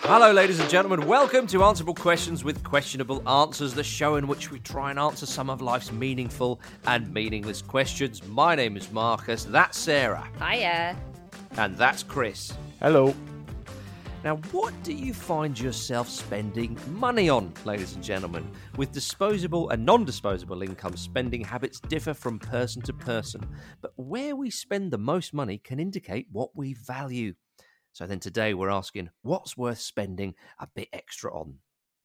Hello, ladies and gentlemen. Welcome to Answerable Questions with Questionable Answers, the show in which we try and answer some of life's meaningful and meaningless questions. My name is Marcus. That's Sarah. Hiya. And that's Chris. Hello. Now, what do you find yourself spending money on, ladies and gentlemen? With disposable and non-disposable income, spending habits differ from person to person. But where we spend the most money can indicate what we value. So then today we're asking, what's worth spending a bit extra on?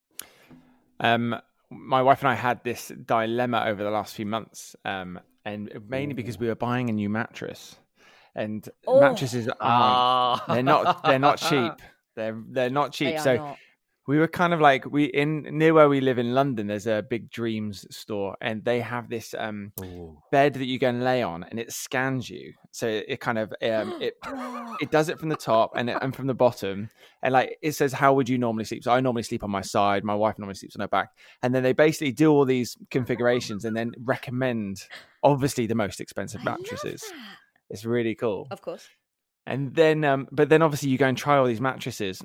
My wife and I had this dilemma over the last few months, and mainly because we were buying a new mattress, and mattresses aren't they're not cheap. They're not cheap. So not. we were kind of like near where we live in London. There's a Big Dreams store, and they have this bed that you go and lay on, and it scans you. So it kind of it does it from the top and from the bottom, and like it says, how would you normally sleep? So I normally sleep on my side. My wife normally sleeps on her back, and then they basically do all these configurations and then recommend obviously the most expensive mattresses. It's really cool, Of course. and then but then obviously you go and try all these mattresses,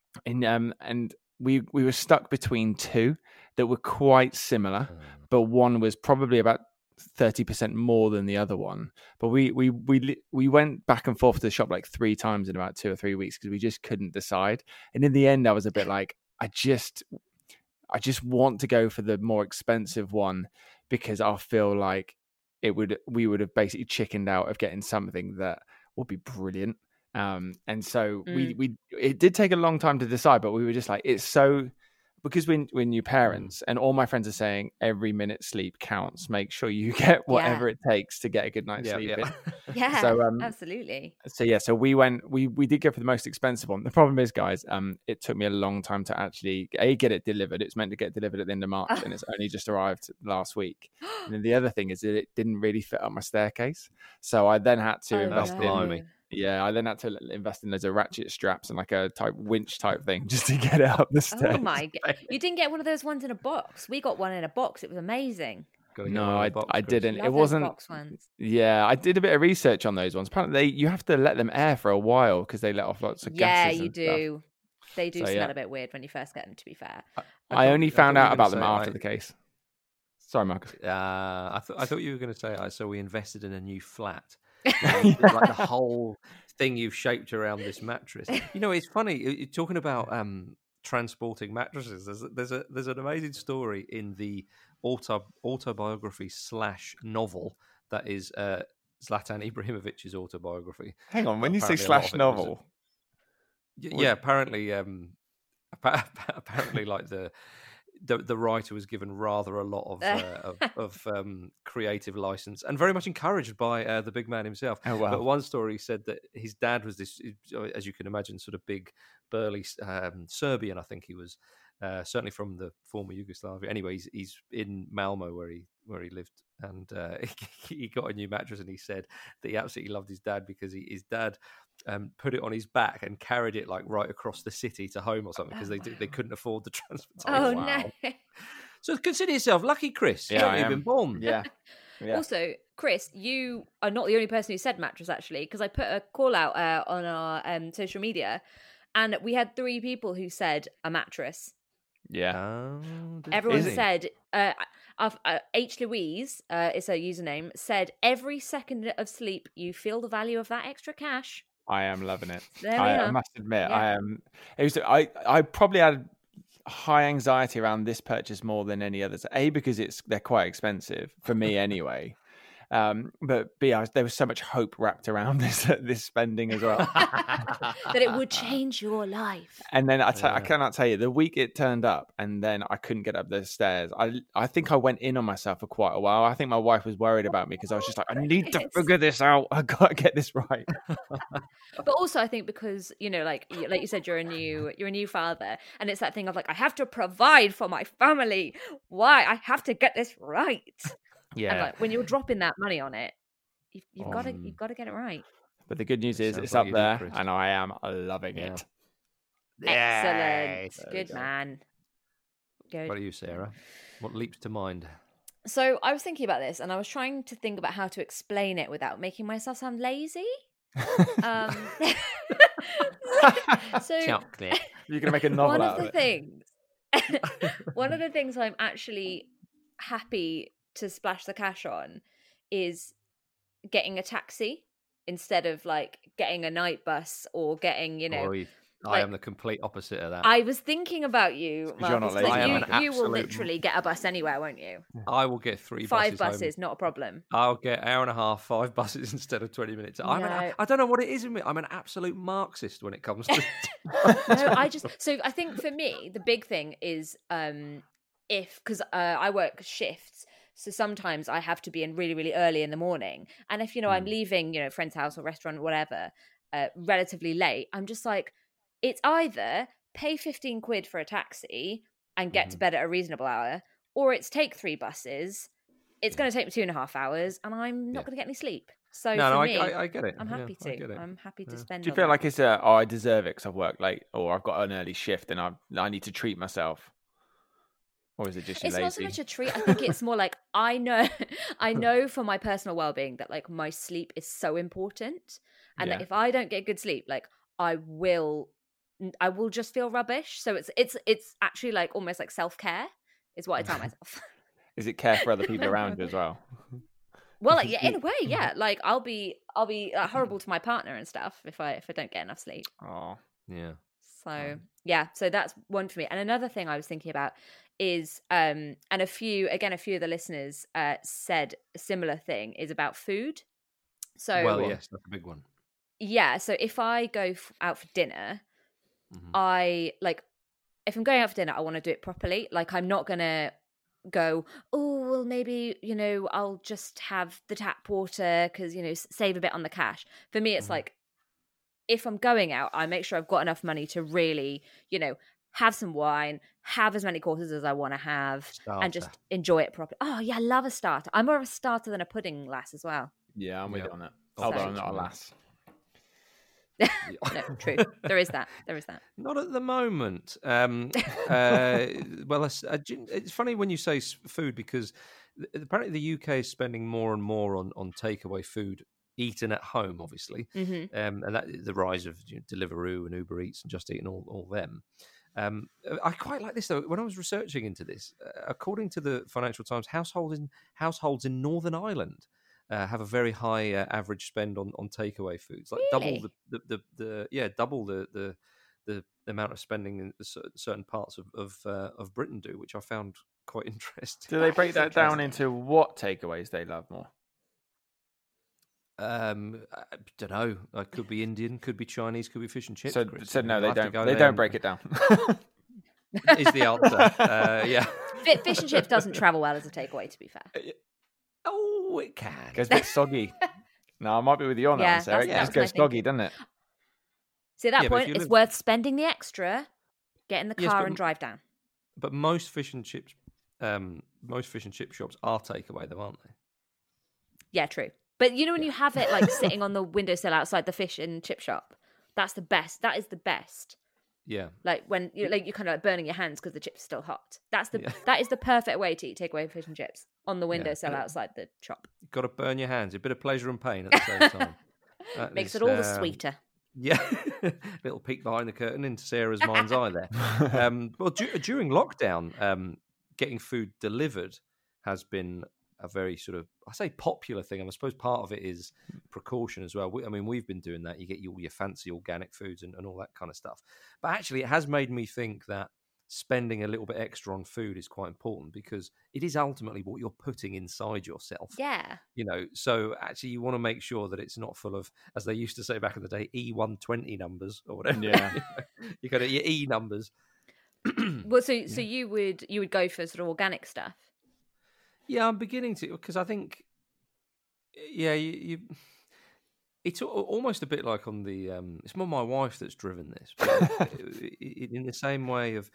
and we were stuck between two that were quite similar, but one was probably about 30% more than the other one. But we went back and forth to the shop like 3 times in about 2 or 3 weeks because we just couldn't decide. And in the end, I was a bit like, I just want to go for the more expensive one because I feel like we would have basically chickened out of getting something that would be brilliant. And so it did take a long time to decide, but we were just like, it's so, because we're new parents and all my friends are saying every minute sleep counts. Make sure you get whatever it takes to get a good night's sleep in. Yeah, So, absolutely. So we did go for the most expensive one. The problem is, guys, it took me a long time to actually get it delivered. It's meant to get delivered at the end of March and it's only just arrived last week. And then the other thing is that it didn't really fit up my staircase. So I then had to invest in... Yeah, I then had to invest in loads of ratchet straps and like a winch type thing just to get it up the stairs. Oh my God. You didn't get one of those ones in a box. We got one in a box. It was amazing. No, I didn't. Love it wasn't. Box ones. Yeah, I did a bit of research on those ones. Apparently, you have to let them air for a while because they let off lots of gases. Yeah, you do. Stuff. They do smell a bit weird when you first get them, to be fair. I only found out about them after the case. Sorry, Marcus. I thought you were going to say, so we invested in a new flat. Like the whole thing you've shaped around this mattress. You know, it's funny you're talking about transporting mattresses. There's an amazing story in the autobiography / novel that is Zlatan Ibrahimovic's autobiography. Hang on, when you say / novel, apparently like the writer was given rather a lot of creative license and very much encouraged by the big man himself. Oh, wow. But one story said that his dad was this, as you can imagine, sort of big, burly Serbian. I think he was certainly from the former Yugoslavia. Anyway, he's in Malmo where he lived, and he got a new mattress, and he said that he absolutely loved his dad because his dad put it on his back and carried it like right across the city to home or something because they couldn't afford the transportation. Oh, wow. No. So consider yourself lucky, Chris. Yeah, you've been born. Yeah. Also, Chris, you are not the only person who said mattress, actually, because I put a call out on our social media and we had 3 people who said a mattress. Yeah. Everyone said, H. Louise is her username, said every second of sleep you feel the value of that extra cash. I am loving it. I must admit, I am. I probably had high anxiety around this purchase more than any others. A, because they're quite expensive for me anyway. But B, there was so much hope wrapped around this spending as well. That it would change your life. And then I cannot tell you, the week it turned up and then I couldn't get up the stairs, I think I went in on myself for quite a while. I think my wife was worried about me because I was just like, I need to figure this out. I got to get this right. But also I think because, you know, like you said, you're a new father, and it's that thing of like, I have to provide for my family. Why? I have to get this right. Yeah. And like when you're dropping that money on it, you've got to get it right. But the good news is it's up there, and I am loving it. Excellent. Good man. Good. What are you, Sarah? What leaps to mind? So I was thinking about this, and I was trying to think about how to explain it without making myself sound lazy. So Chocolate. You're gonna make a novel one out of of the it. things, one of the things I'm actually happy to splash the cash on is getting a taxi instead of like getting a night bus or getting, I am the complete opposite of that. I was thinking about you, 'cause you're not Marcus, lazy. I am an you will absolute- literally get a bus anywhere, won't you? I will get 3 5 buses. buses, not a problem. I'll get hour and a half, 5 buses instead of 20 minutes. I don't know what it is in me. I'm an absolute Marxist when it comes to. No, I think for me the big thing is because I work shifts, so sometimes I have to be in really, really early in the morning, and if I'm leaving friend's house or restaurant or whatever relatively late, I'm just like, it's either pay 15 quid for a taxi and get to bed at a reasonable hour, or it's take 3 buses. It's going to take me 2.5 hours, and I'm not going to get any sleep. So for me, I get it. I'm happy I get it. I'm happy to spend. Do you on feel that. like it's I deserve it because I've worked late, or I've got an early shift and I need to treat myself? Or is it just It's lazy? not so much a treat. I think it's more like I know for my personal well-being that like my sleep is so important, and that if I don't get good sleep, like I will just feel rubbish. So it's actually like almost like self-care is what I tell myself. Is it care for other people around you as well? Well, like, yeah, in a way, yeah. Like I'll be horrible to my partner and stuff if I don't get enough sleep. Oh, Yeah. So yeah, so that's one for me. And another thing I was thinking about is and a few of the listeners said a similar thing is about food. So Well, yes, that's a big one. yeah, so if I go out for dinner, I like, if I'm going out for dinner, I want to do it properly. Like I'm not gonna go, oh well, maybe I'll just have the tap water because save a bit on the cash. For me, it's like, if I'm going out, I make sure I've got enough money to really have some wine, have as many courses as I want to have, and just enjoy it properly. Oh yeah, I love a starter. I'm more of a starter than a pudding lass as well. yeah, I'm with you on that. So- Although I'm not a lass. No, true. There is that. Not at the moment. Well, it's funny when you say food because apparently the UK is spending more and more on takeaway food eaten at home, obviously, and that the rise of Deliveroo and Uber Eats and Just Eat and all them. I quite like this though. When I was researching into this, according to the Financial Times, households in Northern Ireland have a very high average spend on takeaway foods, like Really? double the amount of spending in certain parts of Britain do, which I found quite interesting. Do they break that down into what takeaways they love more? I don't know. It could be Indian, could be Chinese, could be fish and chips. So no, they don't. They don't break it down. Is the answer? Yeah. Fish and chips doesn't travel well as a takeaway, to be fair. Oh, it can. Goes a bit soggy. No, I might be with you on that one, Sarah. It just goes soggy, doesn't it? See, at that point, it's worth spending the extra, get in the car and drive down. But most fish and chip shops are takeaway, though, aren't they? Yeah, true. But when you have it like sitting on the windowsill outside the fish and chip shop, that's the best. That is the best. Yeah. Like when you're kind of like burning your hands because the chips are still hot. That is the perfect way to eat takeaway fish and chips on the windowsill outside the shop. You've got to burn your hands. A bit of pleasure and pain at the same time. Makes it all the sweeter. Yeah, little peek behind the curtain into Sarah's mind's eye there. Well, during lockdown, getting food delivered has been a very sort of, I say popular thing, and I suppose part of it is precaution as well. We've been doing that. You get all your fancy organic foods and all that kind of stuff. But actually, it has made me think that spending a little bit extra on food is quite important because it is ultimately what you're putting inside yourself. Yeah. So actually you want to make sure that it's not full of, as they used to say back in the day, E120 numbers or whatever. Yeah. You got your E numbers. Well, so you would go for sort of organic stuff. Yeah, I'm beginning to, because I think, yeah, it's almost a bit like on the, it's more my wife that's driven this, but in the same way of,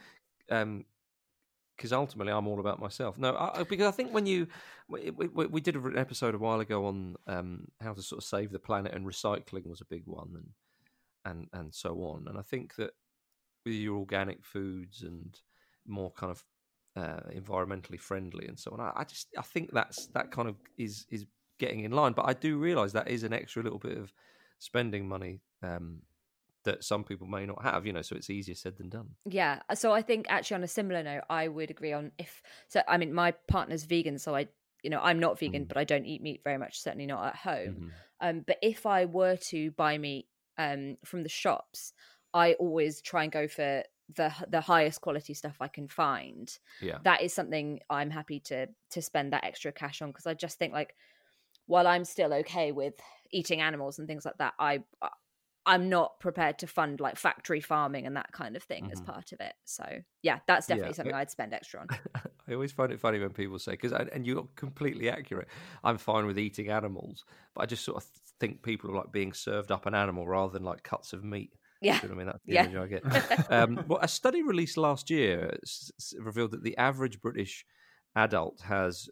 because ultimately I'm all about myself. No, because I think when we did an episode a while ago on how to sort of save the planet, and recycling was a big one, and so on. And I think that with your organic foods and more kind of environmentally friendly and so on, I think that kind of is getting in line. But I do realise that is an extra little bit of spending money that some people may not have, so it's easier said than done. Yeah. So I think actually on a similar note, I would agree on I mean, my partner's vegan, so I'm not vegan, but I don't eat meat very much, certainly not at home. But if I were to buy meat from the shops, I always try and go for the highest quality stuff I can find. Yeah. That is something I'm happy to spend that extra cash on, because I just think, like, while I'm still okay with eating animals and things like that, I'm not prepared to fund like factory farming and that kind of thing as part of it. So yeah, that's definitely something I'd spend extra on. I always find it funny when people say, and you're completely accurate, I'm fine with eating animals, but I just sort of think people are like being served up an animal rather than like cuts of meat. Yeah. You know what I mean? That's the image I get. Well, a study released last year revealed that the average British adult has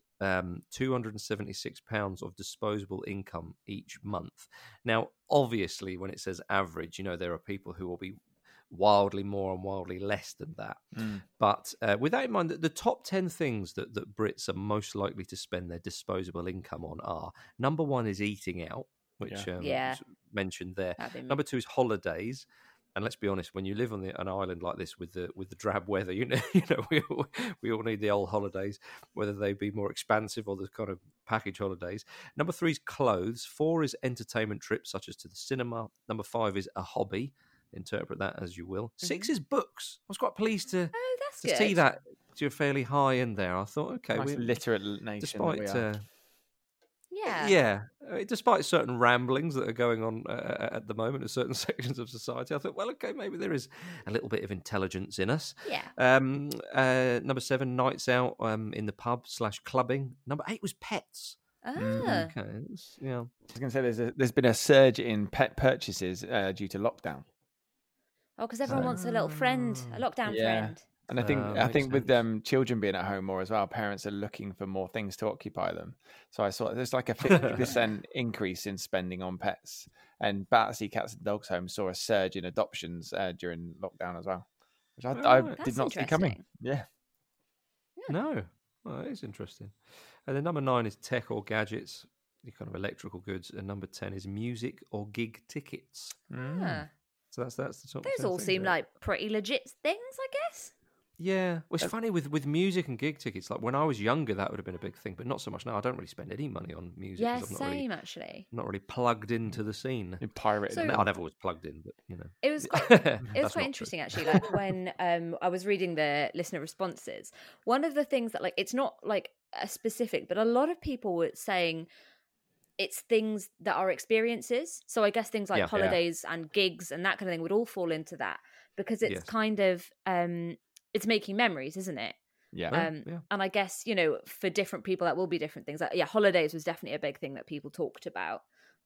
£276 of disposable income each month. Now, obviously, when it says average, there are people who will be wildly more and wildly less than that. But with that in mind, the top 10 things that Brits are most likely to spend their disposable income on are, number one is eating out, which was mentioned there. Number two is holidays. And let's be honest, when you live on an island like this with the drab weather, we all need the old holidays, whether they be more expansive or the kind of package holidays. Number three is clothes. 4 is entertainment trips, such as to the cinema. Number 5 is a hobby. Interpret that as you will. 6 is books. I was quite pleased to see that you're fairly high in there. I thought, okay, we're literate nation. Despite yeah, despite certain ramblings that are going on at the moment in certain sections of society, I thought, well, okay, maybe there is a little bit of intelligence in us. Yeah. Number 7, nights out in the pub / clubbing. Number 8 was pets. Ah. Okay, yeah. I was going to say there's been a surge in pet purchases due to lockdown. Oh, because everyone wants a little friend, a lockdown friend. And I think with children being at home more as well, parents are looking for more things to occupy them. So I saw there's like a 50% increase in spending on pets. And Battersea Cats and Dogs Home saw a surge in adoptions during lockdown as well, which I did not see coming. Yeah. No. Oh, that is interesting. And then number 9 is tech or gadgets, the kind of electrical goods. And number 10 is music or gig tickets. So that's the sort of those all seem like pretty legit things, I guess. Yeah, well, it's funny with music and gig tickets. Like when I was younger, that would have been a big thing, but not so much now. I don't really spend any money on music. Yeah, same actually. Not really plugged into the scene. Pirated. I never was plugged in, but it was quite interesting actually. Like when I was reading the listener responses, one of the things that it's not like a specific, but a lot of people were saying it's things that are experiences. So I guess things like holidays and gigs and that kind of thing would all fall into that, because it's kind of it's making memories, isn't it? Yeah. And I guess, for different people, that will be different things. Holidays was definitely a big thing that people talked about.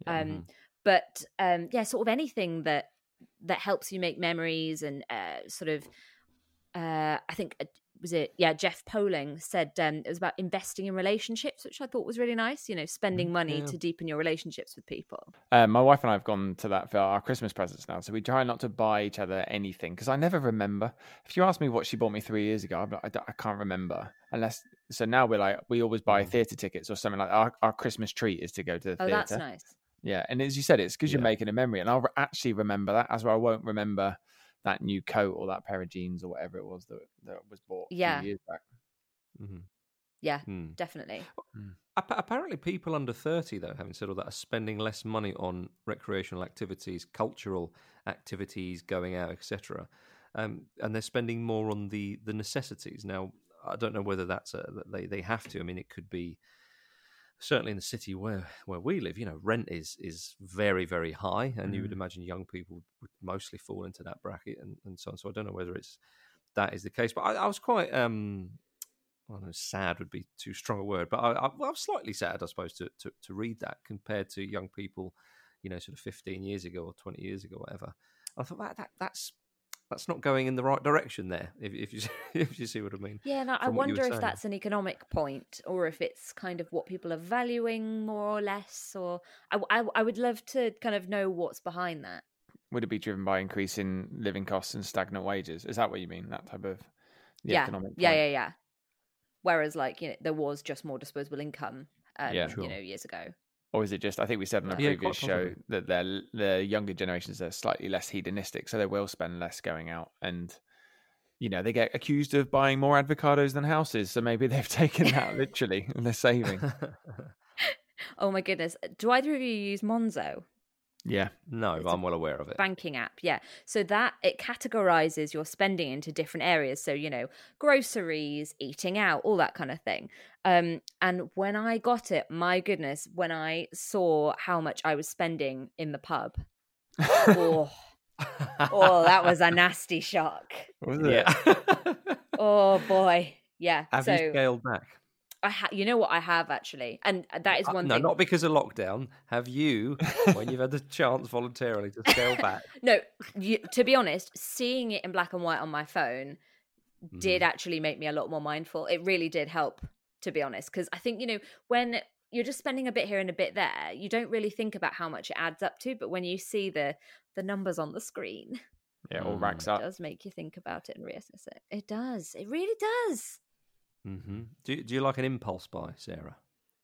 But sort of anything that helps you make memories and sort of, I think, Jeff Poling said it was about investing in relationships, which I thought was really nice, spending money to deepen your relationships with people. My wife and I have gone to that for our Christmas presents now, so we try not to buy each other anything, because I never remember. If you ask me what she bought me 3 years ago, I can't remember. So now we always buy theatre tickets or something. Like our Christmas treat is to go to the theatre. Oh, that's nice. Yeah, and as you said, it's because you're making a memory, and I'll actually remember that, as well. I won't remember that new coat or that pair of jeans or whatever it was that was bought a few years back. Yeah, definitely. Apparently people under 30, though, having said all that, are spending less money on recreational activities, cultural activities, going out, etc. And they're spending more on the necessities. Now, I don't know whether that's that they have to. I mean, it could be, certainly in the city where we live, rent is very, very high, and you would imagine young people would mostly fall into that bracket and so on. So I don't know whether that is the case, but I was quite, I don't know, sad would be too strong a word, but I was slightly sad, I suppose, to read that compared to young people, sort of 15 years ago or 20 years ago, whatever. I thought that's not going in the right direction there, if you see what I mean. Yeah, no, I wonder if that's an economic point, or if it's kind of what people are valuing more or less, or I would love to kind of know what's behind that. Would it be driven by increasing living costs and stagnant wages? Is that what you mean? That type of economic point? Yeah. Whereas there was just more disposable income, years ago. Or is it just, I think we said on a previous show that the younger generations are slightly less hedonistic, so they will spend less going out. And, you know, they get accused of buying more avocados than houses. So maybe they've taken that literally and they're saving. Oh my goodness. Do either of you use Monzo? Yeah. No, I'm well aware of it. Banking app, yeah. So that it categorizes your spending into different areas. So, you know, groceries, eating out, all that kind of thing. And when I got it, my goodness, when I saw how much I was spending in the pub, oh, that was a nasty shock. Was it? Yeah. Oh boy, yeah. Have you scaled back? You know what, I have actually, and that is one thing. No, not because of lockdown. Have you, when you've had the chance voluntarily to scale back? No, to be honest, seeing it in black and white on my phone did actually make me a lot more mindful. It really did help, to be honest, because I think, you know, when you're just spending a bit here and a bit there, you don't really think about how much it adds up to. But when you see the numbers on the screen, yeah, it all racks up. It does make you think about it and reassess it. It does. It really does. Mm-hmm. Do you like an impulse buy, Sarah?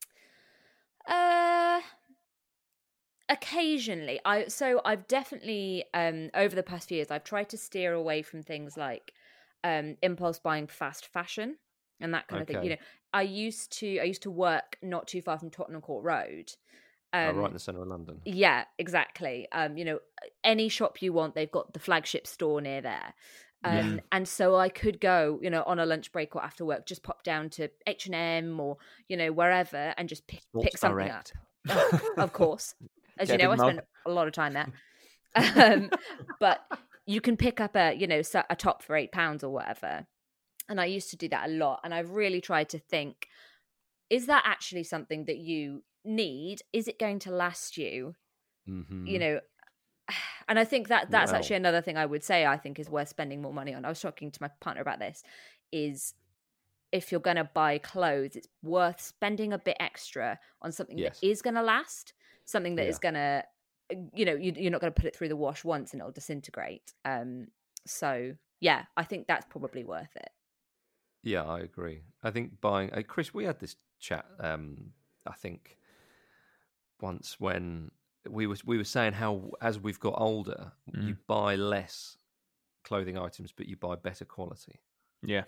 Occasionally. I've definitely over the past few years I've tried to steer away from things like impulse buying fast fashion and that kind of thing. You know, I used to work not too far from Tottenham Court Road. Right in the centre of London. Yeah, exactly. You know, any shop you want, they've got the flagship store near there. And so I could go, you know, on a lunch break or after work, just pop down to H&M or, you know, wherever and just pick something up. Of course. As you know, I spend a lot of time there. But you can pick up a top for £8 or whatever. And I used to do that a lot. And I've really tried to think, is that actually something that you need? Is it going to last you? Mm-hmm. You know, and I think that's actually another thing I would say I think is worth spending more money on. I was talking to my partner about this, is if you're going to buy clothes, it's worth spending a bit extra on something that is going to last, something that is going to, you know, you're not going to put it through the wash once and it'll disintegrate. So, yeah, I think that's probably worth it. Yeah, I agree. I think buying... Chris, we had this chat, I think, once when... We were saying how as we've got older, you buy less clothing items, but you buy better quality. Yeah.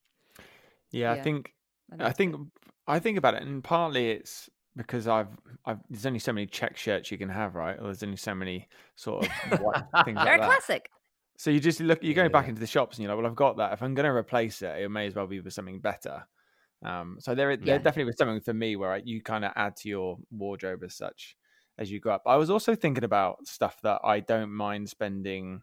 I think about it, and partly it's because I've there's only so many check shirts you can have, right? Or there's only so many sort of things like that. They're classic. So you just look, you're going back into the shops, and you're like, well, I've got that. If I'm going to replace it, it may as well be with something better. So there definitely was something for me where you kind of add to your wardrobe as such as you go up. I was also thinking about stuff that I don't mind spending,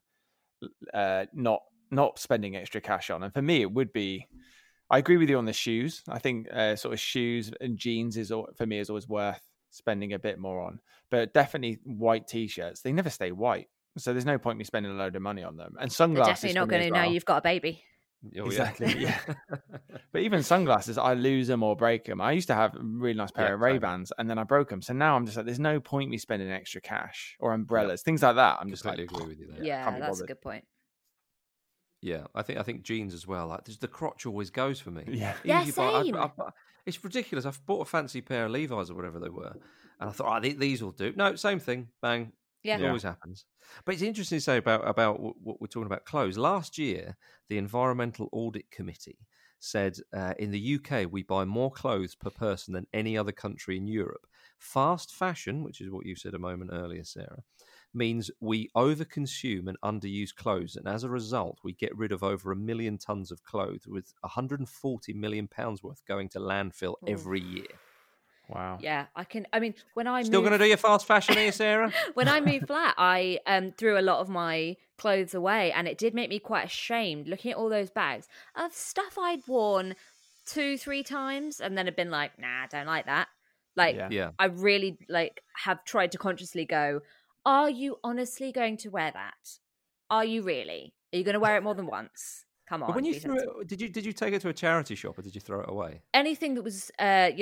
not spending extra cash on. And for me, it would be, I agree with you on the shoes. I think sort of shoes and jeans for me is always worth spending a bit more on. But definitely white t-shirts, they never stay white. So there's no point me spending a load of money on them. And sunglasses. They're definitely not going to now you've got a baby. Oh, exactly. Yeah. But even sunglasses, I lose them or break them. I used to have a really nice pair of Ray-Bans, and then I broke them. So now I'm just like, there's no point me spending extra cash or umbrellas, things like that. I'm just completely agree with you there. Yeah, that's a good point. Yeah, I think jeans as well. Like, the crotch always goes for me. Yeah, same. It's ridiculous. I've bought a fancy pair of Levi's or whatever they were, and I thought, these will do. No, same thing. Bang. Yeah. It always happens. But it's interesting to say about what we're talking about clothes. Last year, the Environmental Audit Committee said in the UK, we buy more clothes per person than any other country in Europe. Fast fashion, which is what you said a moment earlier, Sarah, means we overconsume and underuse clothes. And as a result, we get rid of over 1 million tons of clothes, with £140 million worth going to landfill every year. Wow. Yeah, when I still going to do your fast fashion here, Sarah? When I moved flat, I threw a lot of my clothes away, and it did make me quite ashamed looking at all those bags of stuff I'd worn 2-3 times and then had been like, nah, I don't like that. I really have tried to consciously go, are you honestly going to wear that? Are you really? Are you going to wear it more than once? Come on. But when you threw it, did you take it to a charity shop or did you throw it away? Anything that was,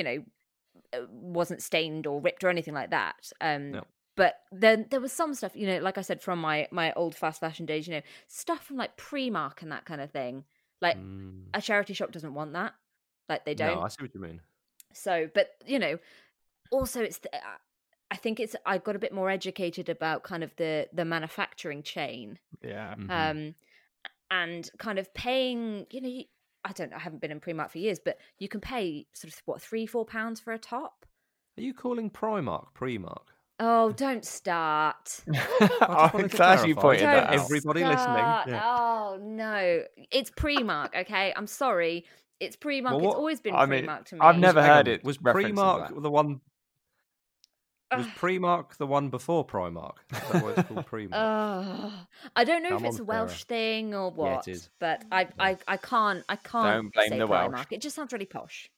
wasn't stained or ripped or anything like that. No. But then there was some stuff, like I said, from my old fast fashion days, stuff from like Primark and that kind of thing. Like a charity shop doesn't want that. Like they don't. No, I see what you mean. So, but also it's I think I got a bit more educated about kind of the manufacturing chain. Yeah. And kind of paying, I don't know, I haven't been in Primark for years, but you can pay sort of what, £3-4 for a top. Are you calling Primark Primark? Oh, don't start. I'm glad you pointed that out. Everybody listening. Yeah. Oh no, it's Primark. Okay, I'm sorry. It's Primark. Well, it's always been Primark to me. I've never heard it. Was Primark the one? Was Primark the one before Primark? Is that why it's called Primark? I don't know if it's a Welsh thing or what. Yeah, it is. But I can't. Don't blame say the Primark. Welsh. It just sounds really posh.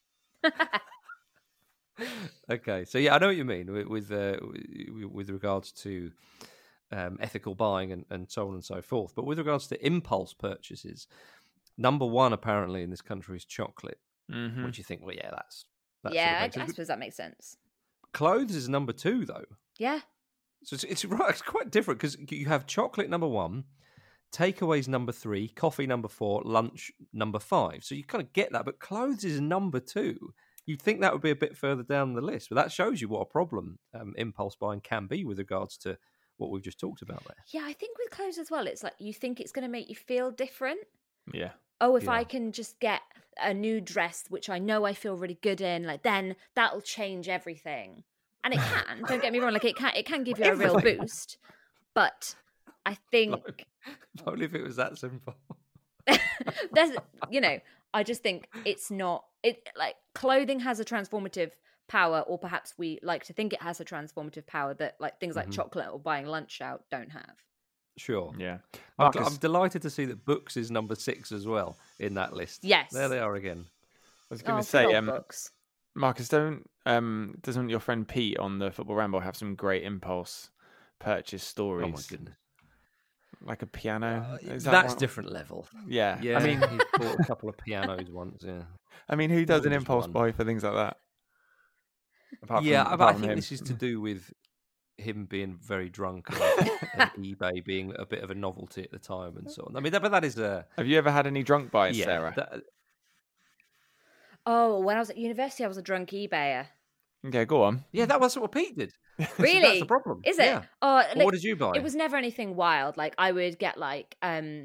Okay, so yeah, I know what you mean with regards to ethical buying and so on and so forth. But with regards to impulse purchases, number one apparently in this country is chocolate, which you think, well, yeah, that's yeah, I suppose that makes sense. Clothes is number two, though. Yeah. So it's quite different because you have chocolate number one, takeaways number three, coffee number four, lunch number five. So you kind of get that, but clothes is number two. You'd think that would be a bit further down the list, but that shows you what a problem impulse buying can be with regards to what we've just talked about there. Yeah, I think with clothes as well, it's like you think it's going to make you feel different. Yeah. Oh, if I can just get a new dress, which I know I feel really good in, like then that'll change everything. And it can. Don't get me wrong. Like it can give you a real boost. But I think only if it was that simple. there's, I just think it's not. It like clothing has a transformative power, or perhaps we like to think it has a transformative power that like things like chocolate or buying lunch out don't have. Sure. Yeah. I'm delighted to see that books is number 6 as well in that list. Yes. There they are again. I was going to say, books. Marcus, doesn't your friend Pete on the Football Ramble have some great impulse purchase stories? Oh my goodness. Like a piano? That's different level. Yeah. Yeah. I mean, he bought a couple of pianos once, yeah. I mean, who does an impulse buy for things like that? I think this is to do with him being very drunk and eBay being a bit of a novelty at the time and so on. I mean, but that is a... Have you ever had any drunk buys, Sarah? When I was at university, I was a drunk eBayer. Okay, go on. Yeah, that was what Pete did. Really? That's the problem. Is it? Yeah. What did you buy? It was never anything wild. Like I would get like a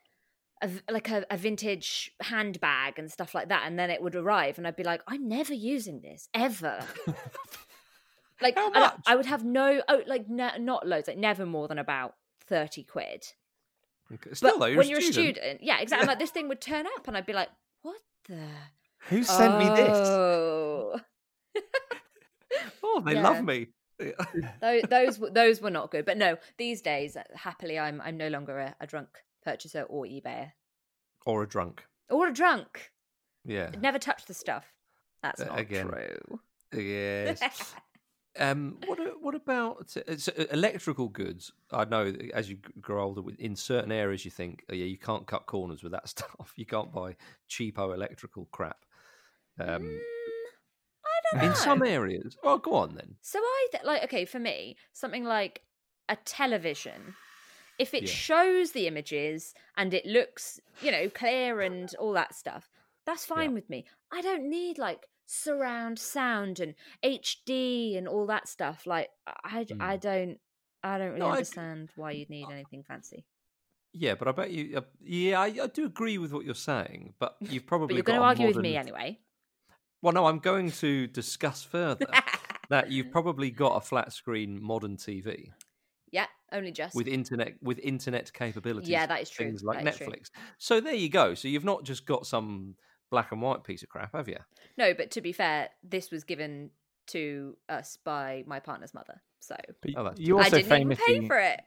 vintage handbag and stuff like that, and then it would arrive, and I'd be like, I'm never using this ever. Like how much? I would have not loads, like never more than about 30 quid. Okay. Still, though, when you're a student, yeah, exactly. Like this thing would turn up, and I'd be like, what the? Who sent me this? Oh, they love me. Those were not good. But no, these days, happily, I'm no longer a drunk purchaser or eBayer. Or a drunk. Yeah. I'd never touched the stuff. That's not again. true. Yes. What about electrical goods? I know as you grow older, in certain areas you think, oh, yeah, you can't cut corners with that stuff. You can't buy cheapo electrical crap. I don't know. In some areas. Oh, go on then. So for me, something like a television, if it shows the images and it looks, clear and all that stuff, that's fine with me. I don't need like surround sound and HD and all that stuff. Like I don't really understand why you'd need anything fancy. Yeah, but I bet you. I do agree with what you're saying, but you've probably. But you're going to argue with me anyway. Well, no, I'm going to discuss further that you've probably got a flat screen modern TV. Yeah, only just with internet capabilities. Yeah, that is true. Things like that Netflix. So there you go. So you've not just got some black and white piece of crap, have you? No, but to be fair, this was given to us by my partner's mother. So you also I didn't even pay for it.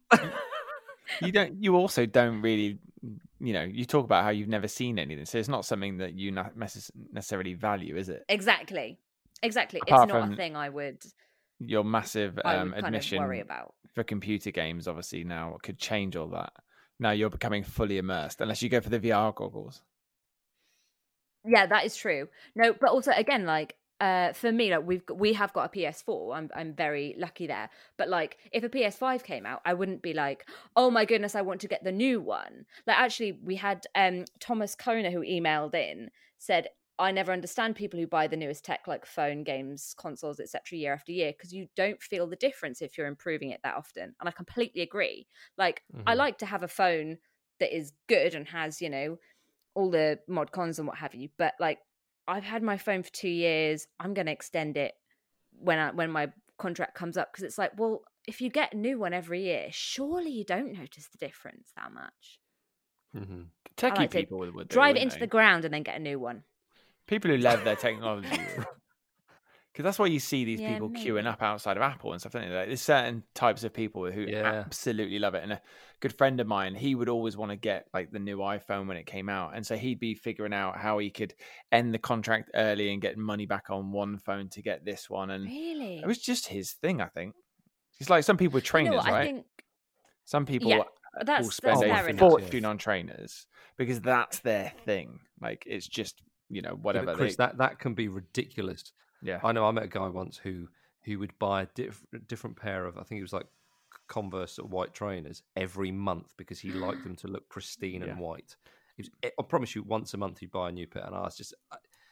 You also don't really, you talk about how you've never seen anything, so it's not something that you necessarily value, is it? Exactly. Apart it's not a thing I would. Your massive admission kind of worry about for computer games, obviously now could change all that. Now you're becoming fully immersed, unless you go for the VR goggles. Yeah, that is true. No, but also again, like for me, like we have got a PS4. I'm very lucky there. But like, if a PS5 came out, I wouldn't be like, oh my goodness, I want to get the new one. Like, actually, we had Thomas Kona who emailed in, said I never understand people who buy the newest tech, like phone, games, consoles, etc., year after year, because you don't feel the difference if you're improving it that often. And I completely agree. Like, I like to have a phone that is good and has, you know, all the mod cons and what have you. But like, I've had my phone for 2 years. I'm going to extend it when my contract comes up, because it's like, well, if you get a new one every year, surely you don't notice the difference that much. Techie like people would drive it into the ground and then get a new one. People who love their technology, because that's why you see these people queuing up outside of Apple and stuff, don't you? Like, there's certain types of people who absolutely love it. And a good friend of mine, he would always want to get like the new iPhone when it came out, and so he'd be figuring out how he could end the contract early and get money back on one phone to get this one. And really, it was just his thing, I think. It's like some people with trainers, right? I think... Some people will spend a fortune on trainers because that's their thing. Like, it's just, you know, whatever. Yeah, Chris, that can be ridiculous. Yeah, I know. I met a guy once who would buy a different pair of, I think it was like Converse or white trainers every month because he liked them to look pristine and white. I promise you, once a month he'd buy a new pair, and I was just,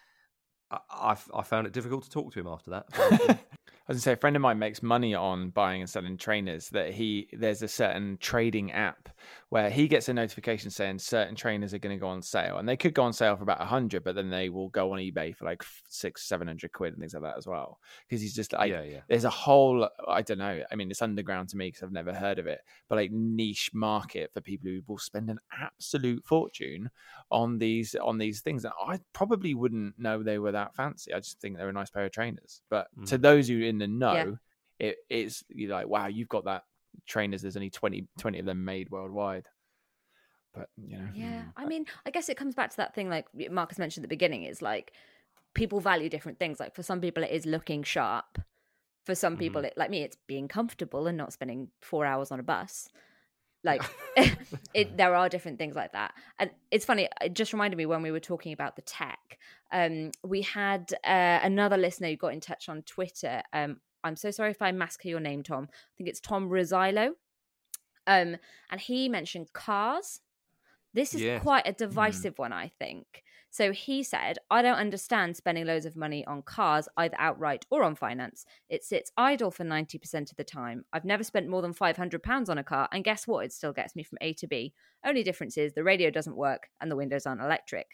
I found it difficult to talk to him after that. I was gonna say, a friend of mine makes money on buying and selling trainers. There's a certain trading app where he gets a notification saying certain trainers are going to go on sale, and they could go on sale for about 100, but then they will go on eBay for like 600-700 quid and things like that as well. Because he's just like, there's a whole, I don't know. I mean, it's underground to me because I've never heard of it, but like niche market for people who will spend an absolute fortune on these things that I probably wouldn't know they were that fancy. I just think they're a nice pair of trainers. But to those who in the know, it's, you're like, wow, you've got that trainers. There's only 20 of them made worldwide. But, you know. I mean, I guess it comes back to that thing like Marcus mentioned at the beginning, is like people value different things. Like for some people it is looking sharp. For some people, like me, it's being comfortable and not spending 4 hours on a bus. Like there are different things like that. And it's funny, it just reminded me when we were talking about the tech, we had another listener who got in touch on Twitter. I'm so sorry if I massacre your name, Tom. I think it's Tom Rosillo. And he mentioned cars. This is quite a divisive one, I think. So he said, I don't understand spending loads of money on cars, either outright or on finance. It sits idle for 90% of the time. I've never spent more than £500 on a car, and guess what? It still gets me from A to B. Only difference is the radio doesn't work and the windows aren't electric.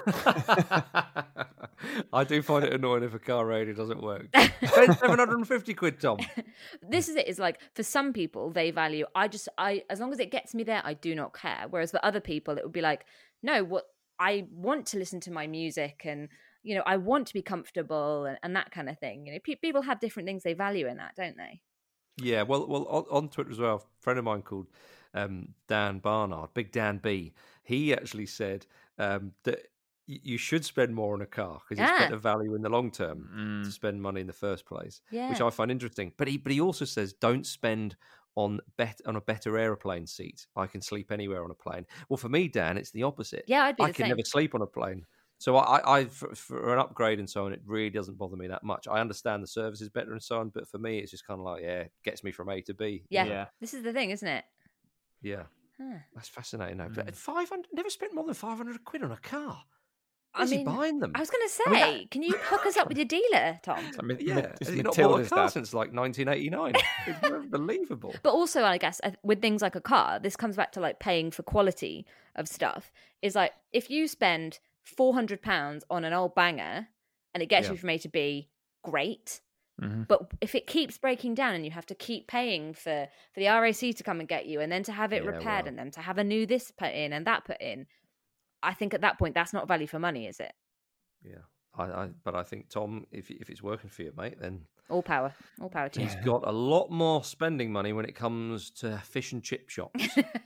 I do find it annoying if a car radio doesn't work. Spend 750 quid, Tom. This is it. Is like, for some people, they value, I as long as it gets me there, I do not care. Whereas for other people, it would be like, no, what I want to listen to my music, and you know, I want to be comfortable and that kind of thing. You know, people have different things they value in that, don't they? Yeah, well, on Twitter as well, a friend of mine called Dan Barnard, Big Dan B, he actually said that you should spend more on a car because it's better value in the long term to spend money in the first place, which I find interesting. But he also says don't spend on a better aeroplane seat. I can sleep anywhere on a plane. Well, for me, Dan, it's the opposite. Yeah, I could never sleep on a plane. So I for an upgrade and so on, it really doesn't bother me that much. I understand the service is better and so on, but for me, it's just kind of like, gets me from A to B. Yeah. This is the thing, isn't it? Yeah. That's fascinating. No, but 500, never spent more than 500 quid on a car. I mean, buying them? I was going to say, can you hook us up with your dealer, Tom? You've not bought a car since like 1989. It's unbelievable. But also, I guess, with things like a car, this comes back to like paying for quality of stuff. Is like, if you spend £400 on an old banger and it gets you from A to B, great. But if it keeps breaking down and you have to keep paying for the RAC to come and get you and then to have it repaired and then to have a new this put in and that put in, I think at that point that's not value for money, is it? Yeah, but I think, Tom, if it's working for you, mate, then all power to you. He's got a lot more spending money when it comes to fish and chip shops.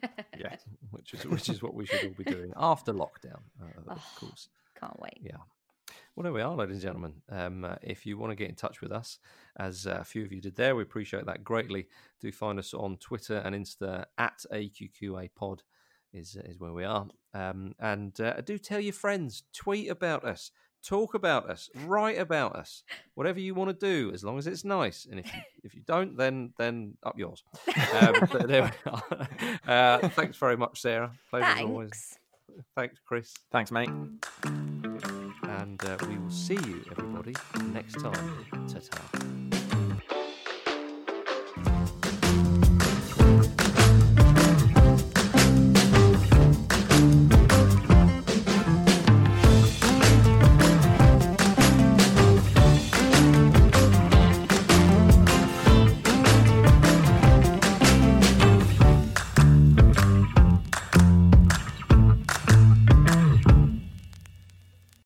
which is what we should all be doing after lockdown, of course. Can't wait. Yeah. Well, there we are, ladies and gentlemen. If you want to get in touch with us, as a few of you did there, we appreciate that greatly. Do find us on Twitter and Insta at AQQApod is where we are. And do tell your friends, tweet about us, talk about us, write about us, whatever you want to do, as long as it's nice. And if you don't, then up yours. But there we are. Thanks very much, Sarah. Pleasure as always. Thanks, Chris. Thanks, mate. and we will see you, everybody, next time. Ta-ta.